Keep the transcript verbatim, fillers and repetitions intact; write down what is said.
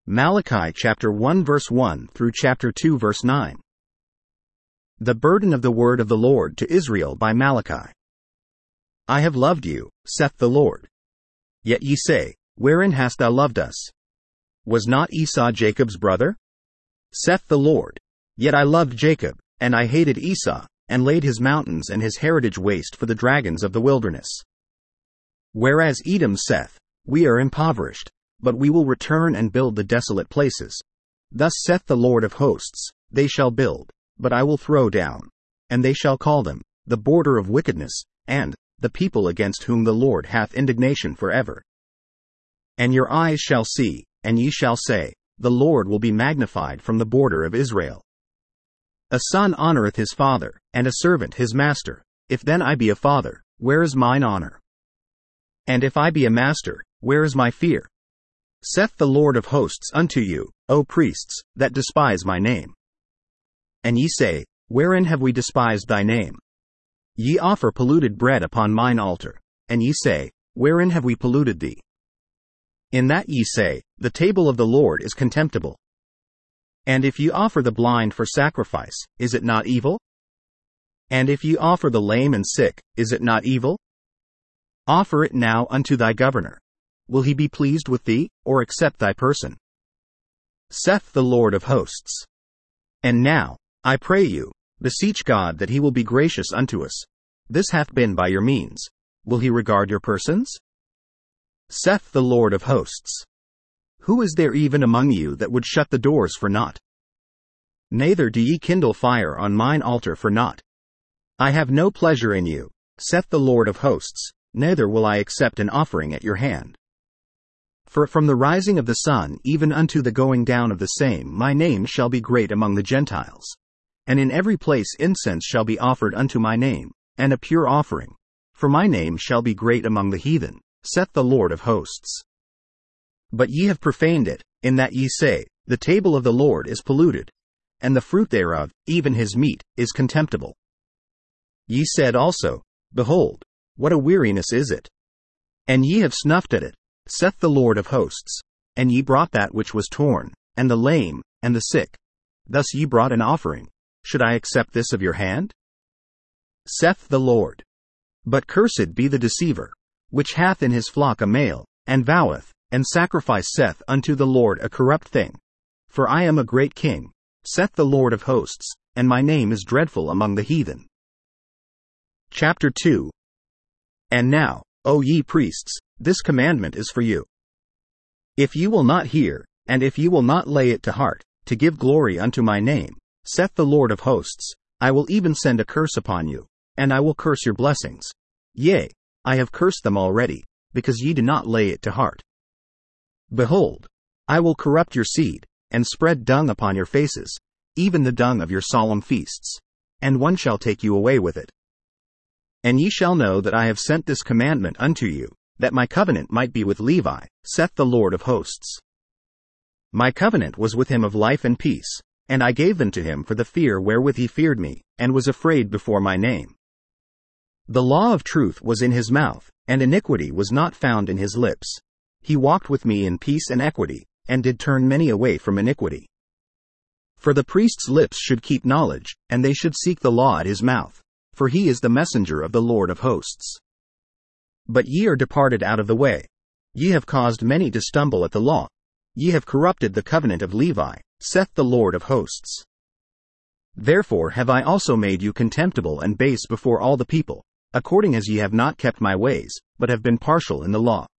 Malachi chapter one verse one through chapter two verse nine. The burden of the word of the Lord to Israel by Malachi. I have loved you, saith the Lord. Yet ye say, Wherein hast thou loved us? Was not Esau Jacob's brother? Saith the Lord. Yet I loved Jacob, and I hated Esau, and laid his mountains and his heritage waste for the dragons of the wilderness. Whereas Edom saith, We are impoverished, but we will return and build the desolate places. Thus saith the Lord of hosts, They shall build, but I will throw down. And they shall call them, the border of wickedness, and, the people against whom the Lord hath indignation forever. And your eyes shall see, and ye shall say, The Lord will be magnified from the border of Israel. A son honoreth his father, and a servant his master. If then I be a father, where is mine honor? And if I be a master, where is my fear? Saith the Lord of hosts unto you, O priests, that despise my name. And ye say, Wherein have we despised thy name? Ye offer polluted bread upon mine altar. And ye say, Wherein have we polluted thee? In that ye say, The table of the Lord is contemptible. And if ye offer the blind for sacrifice, is it not evil? And if ye offer the lame and sick, is it not evil? Offer it now unto thy governor. Will he be pleased with thee, or accept thy person? Saith the Lord of hosts. And now, I pray you, beseech God that he will be gracious unto us. This hath been by your means. Will he regard your persons? Saith the Lord of hosts. Who is there even among you that would shut the doors for naught? Neither do ye kindle fire on mine altar for naught. I have no pleasure in you, saith the Lord of hosts, neither will I accept an offering at your hand. For from the rising of the sun even unto the going down of the same my name shall be great among the Gentiles. And in every place incense shall be offered unto my name, and a pure offering. For my name shall be great among the heathen, saith the Lord of hosts. But ye have profaned it, in that ye say, The table of the Lord is polluted, and the fruit thereof, even his meat, is contemptible. Ye said also, Behold, what a weariness is it! And ye have snuffed at it, saith the Lord of hosts. And ye brought that which was torn, and the lame, and the sick. Thus ye brought an offering. Should I accept this of your hand? Saith the Lord. But cursed be the deceiver, which hath in his flock a male, and voweth, and sacrificeth unto the Lord a corrupt thing. For I am a great king, saith the Lord of hosts, and my name is dreadful among the heathen. Chapter two. And now, O ye priests, this commandment is for you. If ye will not hear, and if ye will not lay it to heart, to give glory unto my name, saith the Lord of hosts, I will even send a curse upon you, and I will curse your blessings. Yea, I have cursed them already, because ye do not lay it to heart. Behold, I will corrupt your seed, and spread dung upon your faces, even the dung of your solemn feasts, and one shall take you away with it. And ye shall know that I have sent this commandment unto you, that my covenant might be with Levi, saith the Lord of hosts. My covenant was with him of life and peace, and I gave them to him for the fear wherewith he feared me, and was afraid before my name. The law of truth was in his mouth, and iniquity was not found in his lips. He walked with me in peace and equity, and did turn many away from iniquity. For the priest's lips should keep knowledge, and they should seek the law at his mouth, for he is the messenger of the Lord of hosts. But ye are departed out of the way. Ye have caused many to stumble at the law. Ye have corrupted the covenant of Levi, saith the Lord of hosts. Therefore have I also made you contemptible and base before all the people, according as ye have not kept my ways, but have been partial in the law.